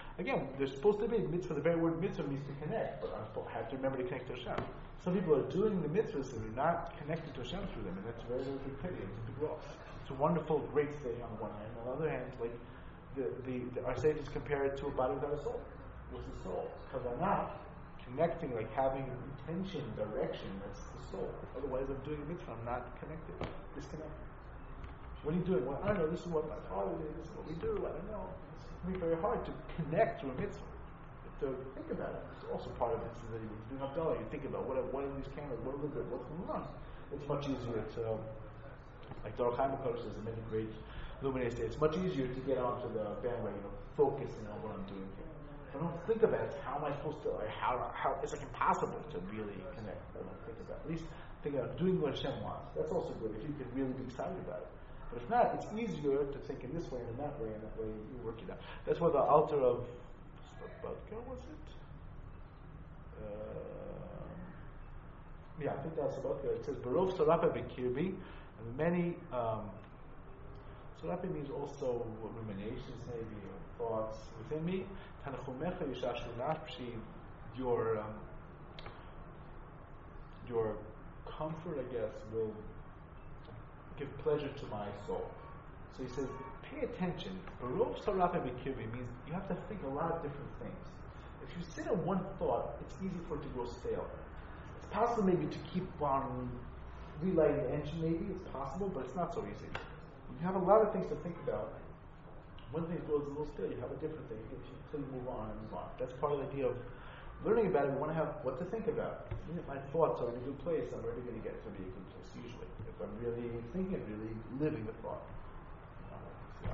Again, there's supposed to be a mitzvah. The very word mitzvah means to connect, but I have to remember to connect to Hashem. Some people are doing the mitzvahs and they're not connected to Hashem through them, and that's a very, very big pity. It's a big loss. It's a wonderful, great thing on the one hand. On the other hand, like the, the, the our sages compare it to a body without a soul. What's the soul? Because I'm not connecting, like having intention, direction. That's the soul. Otherwise, I'm doing a mitzvah. I'm not connected. Disconnected. What are you doing? Well, I don't know. This is what my father did. This is what we do. I don't know. It's going to be very hard to connect to a mitzvah. To think about it. It's also part of it. So that you're doing Havdalah. You think about what are, what are these candles? What are the, what's going on? It's much easier to, like Dor Chaim HaKadosh says in many great luminaries say, it's much easier to get onto the bandwagon of focusing on what I'm doing here. I don't think about it. How am I supposed to? Like, how how it's like impossible to really connect. I don't think about it. At least think about doing what Hashem wants. That's also good if you can really be excited about it. But if not, it's easier to think in this way and in that way, and that way you work it out. That's why the altar of Slobodka, was it? Uh, yeah, I think that's Slobodka. It says Barov Sarapa B'Kirbi, and many. Um, Sarapa means also ruminations, maybe or thoughts within me. Tanachumecha Yishashu Nafshi, your um, your comfort, I guess, will give pleasure to my soul. So he says, pay attention. Barov Sarapa B'Kirbi means you have to think a lot of different things. If you sit in one thought, it's easy for it to grow stale. It's possible maybe to keep on relighting the engine, maybe it's possible, but it's not so easy. You have a lot of things to think about. One thing grows a little stale, you have a different thing until you move on and move on. That's part of the idea of learning about it. We want to have what to think about. Even if my thoughts are in a good place, I'm already going to get to be a good place usually. If I'm really thinking, really living the thought. You know,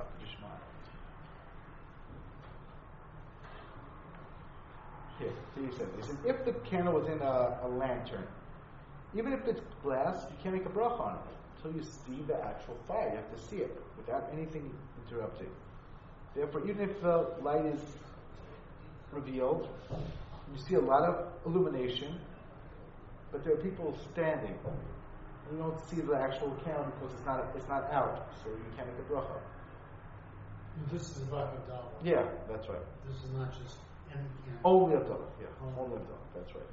Here, so he said, he said, if the candle was in a, a lantern, even if it's glass, you can't make a bracha on it until you see the actual fire. You have to see it without anything interrupting. Therefore, even if the light is revealed, you see a lot of illumination, but there are people standing. You don't see the actual candle because it's not it's not out, so you can't make a bracha. This is about Havdalah. Yeah, that's right. This is not just any candle. Only Havdalah, yeah. Oh. Only Havdalah, that's right.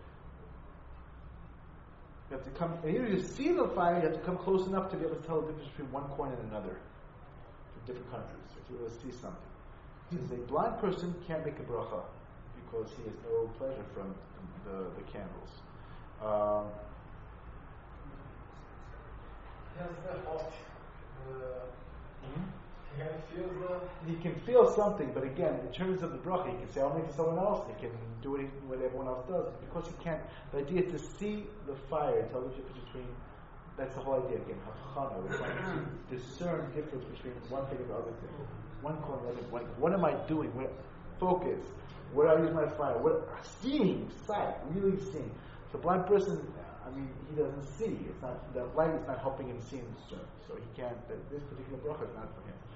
You have to come, and here you see the fire, you have to come close enough to be able to tell the difference between one coin and another. From different countries, if you were to see something. He says, a blind person can't make a bracha because he has no pleasure from the, the candles. Um, Has the hot, uh, hmm? can feel the... He can feel something, but again, in terms of the bracha, he can say, I'll make to someone else, he can do what, he, what everyone else does. Because he can't, the idea is to see the fire, tell the difference between, that's the whole idea again, havchana, we're trying to discern the difference between one thing and the other thing. One corner, the other. What, what am I doing? What, focus. Where do I use my fire? What, seeing, sight, really seeing. The blind person, I mean, he doesn't see. It's not, the light is not helping him see and discern. So he can't, this particular bracha is not for him.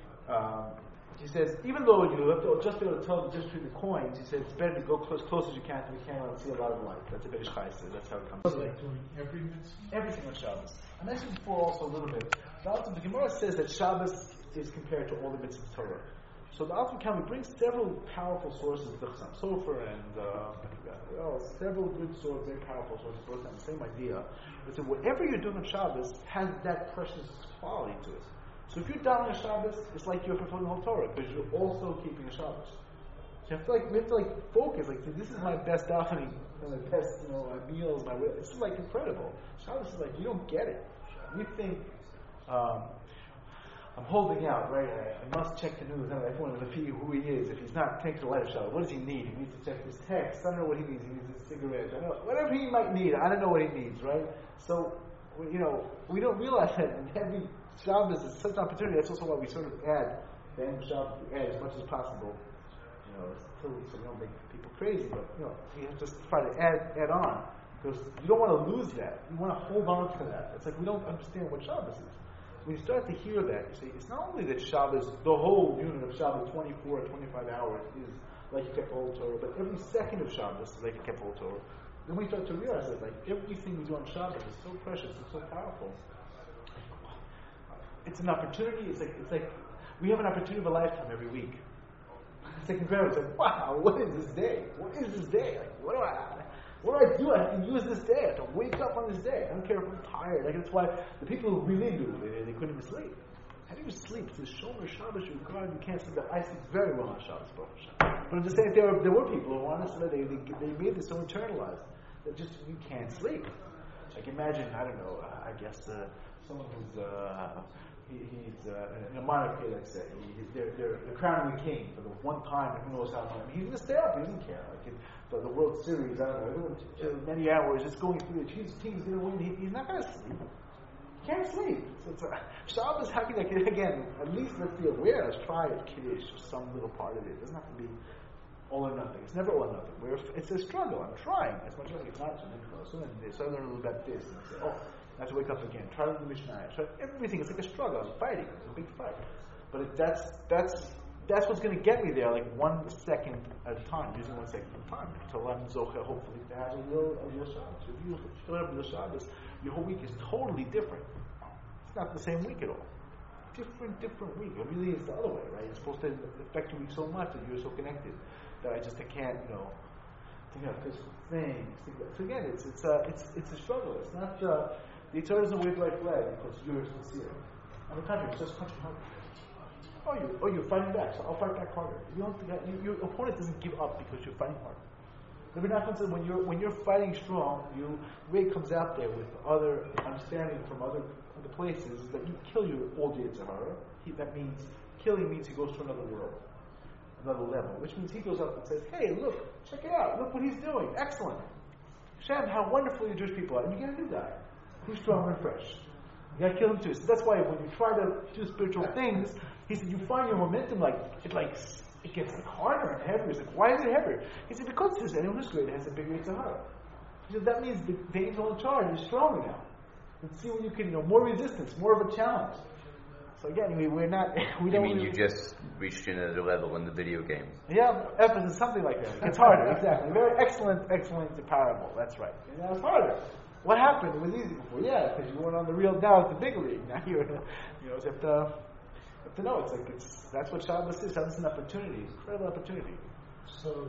Um, he says, even though you have to just be able to tell the difference between the coins, he says it's better to go close, close as you can to the candle and see a lot of light. That's a Beis Chai says. That's how it comes. It's like doing every mitzvah. Everything on Shabbos. I mentioned before also a little bit. The Alter, the Gemara says that Shabbos is compared to all the mitzvahs Torah. So the Alter Kami brings several powerful sources, the Chassam Sofer and uh, I forgot, oh, several good sources, very powerful sources, both have the same idea. They say whatever you're doing on Shabbos has that precious quality to it. So if you're down on Shabbos, it's like you're fulfilling the whole Torah because you're also keeping a Shabbos. So you have to like, we have to like focus, like this is my best davening, my best, you know, my meals, my it's like incredible. Shabbos is like you don't get it. You think. Um, I'm holding out, right? I, I must check the news. Everyone knows who he is. If he's not taking the light of Shabbat, what does he need? He needs to check his text. I don't know what he needs. He needs a cigarette. I don't know. Whatever he might need, I don't know what he needs, right? So, we, you know, we don't realize that in every Shabbos is such an opportunity. That's also why we sort of add the end of Shabbos, we add as much as possible. You know, so we don't make people crazy, but you know, we have to try to add add on because you don't want to lose that. You want to hold on to that. It's like we don't understand what Shabbos is. When you start to hear that, you say, it's not only that Shabbos, the whole unit of Shabbos, twenty-four or twenty-five hours, is like you kept the whole Torah, but every second of Shabbos is like you kept the whole Torah. Then we start to realize that like everything we do on Shabbos is so precious, it's so powerful. It's an opportunity, it's like, it's like we have an opportunity of a lifetime every week. second grade, I was like, wow, what is this day? What is this day? Like, what do I, what do I do? I have to use this day. I have to wake up on this day. I don't care if I'm tired. Like, that's why the people who really knew, they, they couldn't even sleep. How do you sleep? It's the Shomer Shabbos, you God, you can't sleep. I sleep very well on Shabbos, Baruch Hashem. But I'm just saying, there were, there were people who honestly, they, they, they made this so internalized that just, you can't sleep. Like, imagine, I don't know, uh, I guess, uh, someone who's, uh, he, he's uh, in a monarchy, let's say. He, he's, they're, they're, they're crowning the king for the one time, and who knows how long. He's going to stay up, he doesn't care. Like, in the, the World Series, I don't know, everyone, uh, many hours, just going through it. His team's going to win, he, he's not going to sleep. Can't sleep. So it's a, Shabbos, how can I, again, at least let's be aware, let's try it, Kiddush, or some little part of it. It doesn't have to be all or nothing. It's never all or nothing. We're, it's a struggle. I'm trying as much as I can. Not so then this, so I learn a little about this, and I say, oh, I have to wake up again. Try to do the Mishnah. Try everything. It's like a struggle. I'm fighting. It's a big fight. But it, that's that's that's what's going to get me there, like one second at a time, using one second at a time, until I'm zocher, hopefully, to have a real, a real Shabbos. If you don't have a real Shabbos, your whole week is totally different. It's not the same week at all. Different, different week. It really is the other way, right? It's supposed to affect your week so much that you're so connected that I just I can't, you know, think of physical things. Think of, so again, it's it's a it's it's a struggle. It's not uh, the Torah doesn't wave like flag because you're sincere. On the contrary, it's just punching harder. Oh, you oh you're fighting back, so I'll fight back harder. You don't think that you, your opponent doesn't give up because you're fighting harder. When you're when you're fighting strong, you Ray comes out there with other understanding from other other places that you kill your old Yitzhahara. That means killing means he goes to another world, another level, which means he goes up and says, "Hey, look, check it out. Look what he's doing. Excellent, Shem, how wonderful your Jewish people are." And you get a new guy who's strong and fresh. You got to kill him too. So that's why when you try to do spiritual things, he said you find your momentum like it like. It gets like harder and heavier. It's like, why is it heavier? He said, because this anyone who's great has a bigger Yitzhahara. He said, that means the, the angel in charge is stronger now. Let's see what you can, you know, more resistance, more of a challenge. So again, we, we're not, we don't... You mean really, you just reached another level in the video game? Yeah, emphasis, something like that. It's harder, exactly. Very excellent, excellent parable. That's right. And now it's harder. What happened? It was easy before. Yeah, because you weren't on the real, now it's the big league. Now you're, you know, it's at the... To know, it's like it's that's what Shabbos is. Shabbos is an opportunity, incredible opportunity. So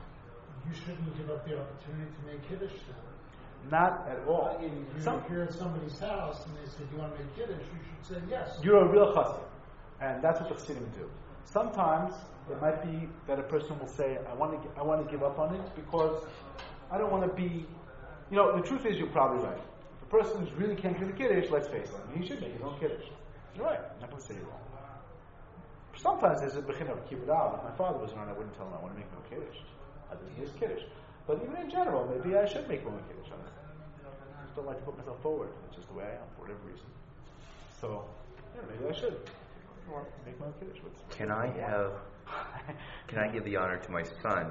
you shouldn't give up the opportunity to make Kiddush then? Not at all. I mean, if Some, you're at somebody's house and they say, "Do you want to make Kiddush?" You should say yes. You're a real chassid, and that's what the chassidim do. Sometimes it might be that a person will say, "I want to, I want to give up on it because I don't want to be." You know, the truth is, you're probably right. If a person who really can't give a Kiddush, let's face it, I mean, he should make his own Kiddush. You're right. I'm not going to say you're wrong. Sometimes there's a bechin of kibbud. If my father was around, I wouldn't tell him I want to make no kiddush. I didn't his kiddush. But even in general, maybe I should make my own kiddush. I just don't like to put myself forward. It's just the way I am, for whatever reason. So, yeah, maybe I should. Or make my own kiddush. What's, can I have, can I give the honor to my son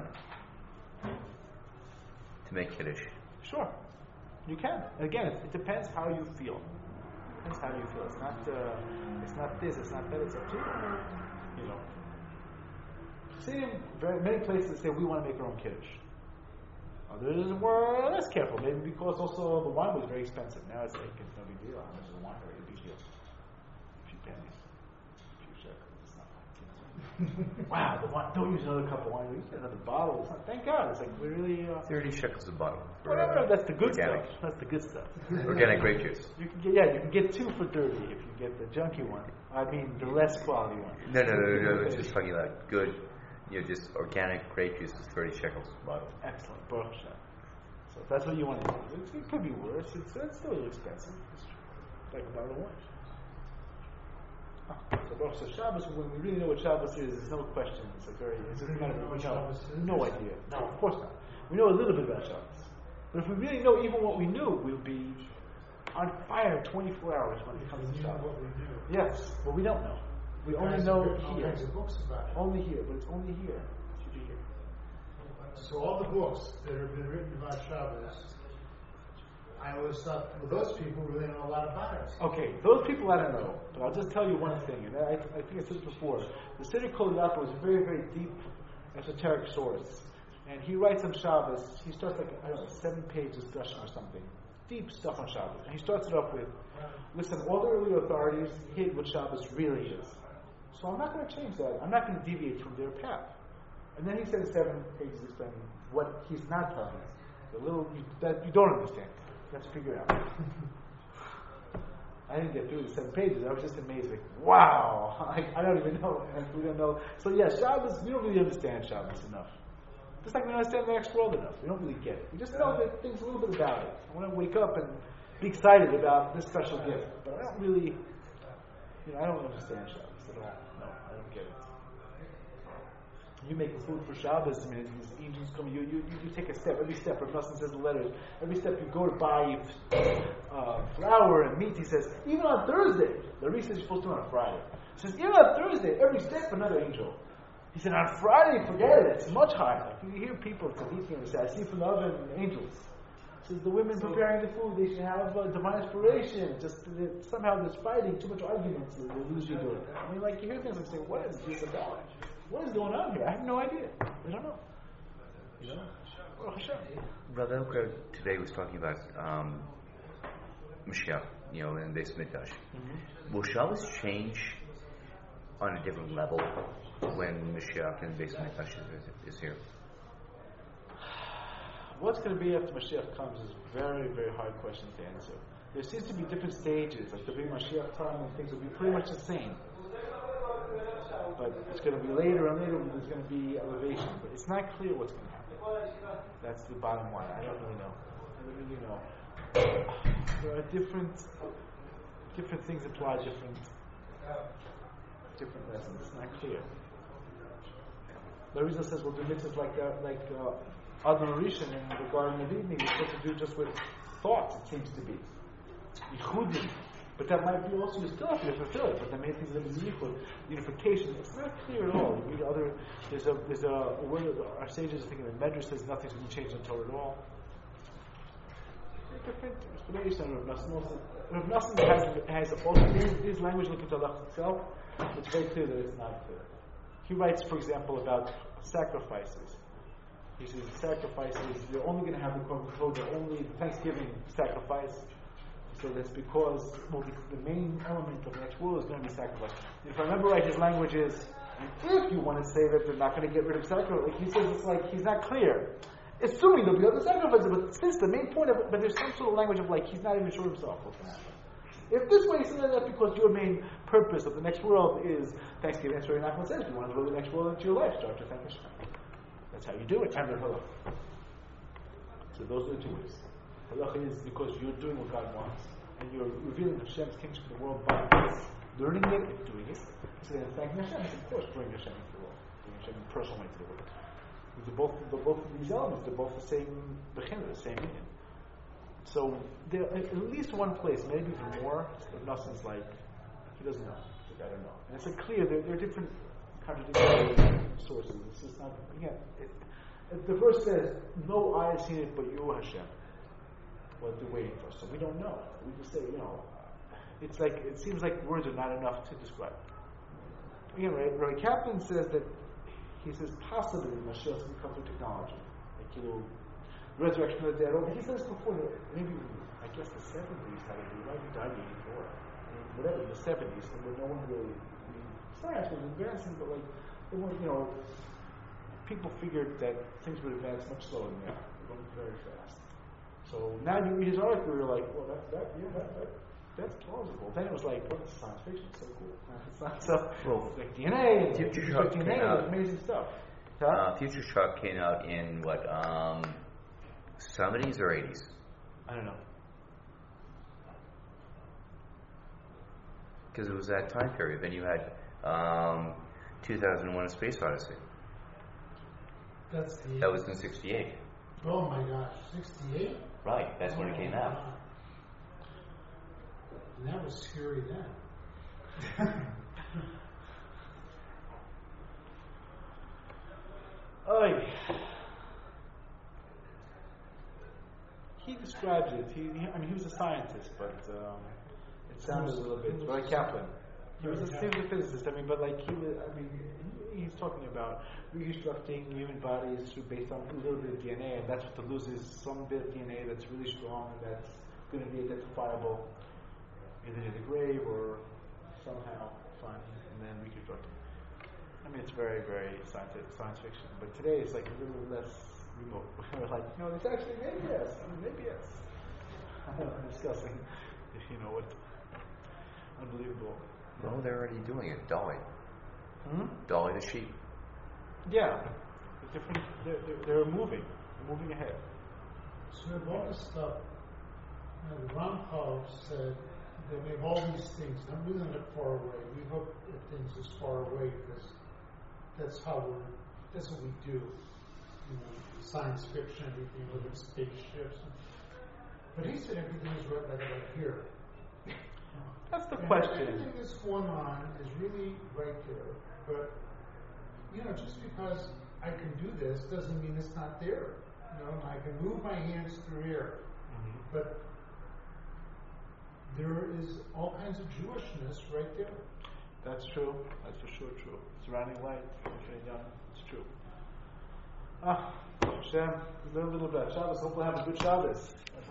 to make kiddush? Sure. You can. Again, it, it depends how you feel. It depends how you feel. It's not, uh, it's not this, it's not that, it's up to you. You know, see, very many places say we want to make our own kiddush. Others were less careful, maybe because also the wine was very expensive. Now it's like it's no big deal. How much is the wine? Very big deal. A few pennies, a few shekels. It's not like wow, the wine. Don't use another cup of wine. We get another bottle. It's not, thank God. It's like we really uh, Thirty shekels a bottle. For, whatever. Uh, that's the good organic. stuff. That's the good stuff. Organic grape juice. You can get yeah. You can get two for thirty if you get the junky one. I mean the less quality one. No, no, no, no. no. It's just talking about good. You know, just organic grape juice is thirty shekels a bottle. Excellent. Baruch Hashem. So if that's what you want to do, it, it could be worse. It's, it's still a little expensive. It's like a bottle of wine. Ah, so Baruch Hashem, Shabbos, when we really know what Shabbos is, there's no question. It's like very, it's just kind of, we know, no idea. No, of course not. We know a little bit about Shabbos. But if we really know even what we knew, we'll be on fire twenty-four hours when it comes to Shabbos. What we do. Yes, but we don't know. We only Guys know have written all here. kinds of books about it. Only here, but it's only here. It should be here. So all the books that have been written about Shabbos, I always thought, well, those people really know a lot about it. Okay, those people I don't know, but I'll just tell you one thing, and I, I think I said it before. The Siddur Kol Yidaka was a very, very deep esoteric source, and he writes on Shabbos. He starts like I don't know, seven pages discussion or something, deep stuff on Shabbos, and he starts it off with, "Listen, all the early authorities hid what Shabbos really is, so I'm not going to change that. I'm not going to deviate from their path. And then he spends seven pages explaining what he's not telling us. The little you, that you don't understand. Let's figure it out. I didn't get through the seven pages. I was just amazed. Like, wow! I, I don't even know. Like, we don't know. So yeah, Shabbos. We don't really understand Shabbos enough. Just like we don't understand the next world enough. We don't really get it. We just know that things a little bit about it. I want to wake up and be excited about this special gift, but I don't really. You know, I don't understand Shabbos at all. No, I don't get it. You make food for Shabbos, I mean, these angels come, you, you, you take a step, every step, Rav Nosson says in the letters, every step you go to buy uh, flour and meat, he says, even on Thursday, Larry says you're supposed to do it on Friday. He says, even on Thursday, every step another angel. He said, on Friday, forget it, it's much higher. Like, you hear people, tzaddikim, say, I see from the oven angels. He says, the women preparing the food, they should have uh, divine inspiration. Just uh, somehow there's fighting, too much arguments, they lose you doing it. I mean, like, you hear things and say, what is this about? What is going on here? I have no idea. I don't know. You know? Baruch Hashem. Brother Elker today was talking about um, Mashiach, you know, in Beis Mikdash. Mm-hmm. Will Shabbos change on a different level when Mashiach and Beis Mikdash is, is here? What's going to be after Mashiach comes is a very, very hard question to answer. There seems to be different stages. Like there'll be Mashiach time and things will be pretty much the same. But it's going to be later and later when there's going to be elevation. But it's not clear what's going to happen. That's the bottom line. I don't really know. I don't really know. There are different different things apply different different lessons. It's not clear. The Rizal says we'll do mitzvahs like uh, like uh, Adam Rishon in the Garden of Eden. You're supposed to do just with thoughts. It seems to be Yichudim. But that might be also, you still have to fulfill it, but the main thing is that equal unification. It's not clear at all. You read other, there's a, there's a, a word that our sages are thinking the Medrash says nothing's going to change until at all. Different explanation of Rav Nosson. Rav Nosson has, has also, his, his language looking to Allah itself, it's very clear that it's not clear. He writes, for example, about sacrifices. He says sacrifices, you're only going to have the Korban Todah, only Thanksgiving sacrifice. So that's because well, the main element of the next world is going to be sacrifice. If I remember right, his language is, if you want to say that they're not going to get rid of sacrifice, like he says it's like, he's not clear. Assuming there'll be other sacrifices, but since the main point of it, but there's some sort of language of like, he's not even sure himself what's going to happen. If this way, he says that because your main purpose of the next world is Thanksgiving, that's what Nachman says. You want to build the next world into your life, start to thank Hashem. That's how you do it. And the halach. So those are the two ways. Halach is because you're doing what God wants, and you're revealing Hashem's kingship to the world by this, learning it and doing it. So then thanking Hashem is, of course, bringing Hashem into the world, bringing Hashem in personal way to the world. They're both, they're both of these elements, they're both the same bechina, the same meaning. So there, at least one place, maybe even more, if Nosson's like, he doesn't know. He's like, I don't know. And it's like clear, there, there are different contradictory sources. This is not, again, it, it, the verse says, no eye has seen it but you, Hashem. What they're waiting for. So we don't know. We just say, you know, it's like, it seems like words are not enough to describe. Again, right, Rabbi Kaplan says that, he says possibly Mashiach will come through technology. Like, you know, resurrection of the dead. He says before, maybe, I guess the seventies had it, he might have died in eighty-four. I mean, whatever, in the seventies, when no one really, I mean, science was advancing, but like, they weren't, you know, people figured that things would advance much slower than that. They went very fast. So now you read his article, you're like, well, that, that, yeah, that, that, that's plausible. Then it was like, oh, it's science fiction, it's so cool. It's not so, well, like D N A, Future like Shock D N came A, out, amazing stuff. Huh? Uh, Future Shock came out in what, um, seventies or eighties? I don't know. Because it was that time period. Then you had um, two thousand one: A Space Odyssey. That's the. That was in sixty-eight. Oh my gosh, sixty-eight? Right, that's when it came out. And that was scary then. Oy. He describes it. He, he, I mean, he was a scientist, but um, it sounded a little bit like Kaplan. He was a, he was a physicist. I mean, but like he was. I mean, he, he's talking about reconstructing human bodies through based on a little bit of D N A, and that's what the loses some bit of D N A that's really strong and that's going to be identifiable either in the grave or somehow finding and then reconstructing. I mean, it's very, very scientific, science fiction. But today it's like a little less remote. We're like, you know, it's actually maybe yes. I mean, maybe yes. I'm discussing, you know, what unbelievable. Well, they're already doing it. Dolly. Hmm? Dolly the sheep. Yeah. The different. They're, they're, they're moving. They're moving ahead. So with all this stuff, you know, Ron Paul said that we have all these things, not really not far away. We hope that things as far away because that's how we're, that's what we do. You know, science fiction, everything, look at spaceships. But he said everything is right, like right here. That's the and question. Everything that's going on is really right there. But, you know, just because I can do this doesn't mean it's not there. You know, I can move my hands through air. Mm-hmm. But there is all kinds of Jewishness right there. That's true. That's for sure true. Surrounding light. Okay, yeah, it's true. Ah, Hashem, we learned a little bit about Shabbos. Hope we'll have a good Shabbos.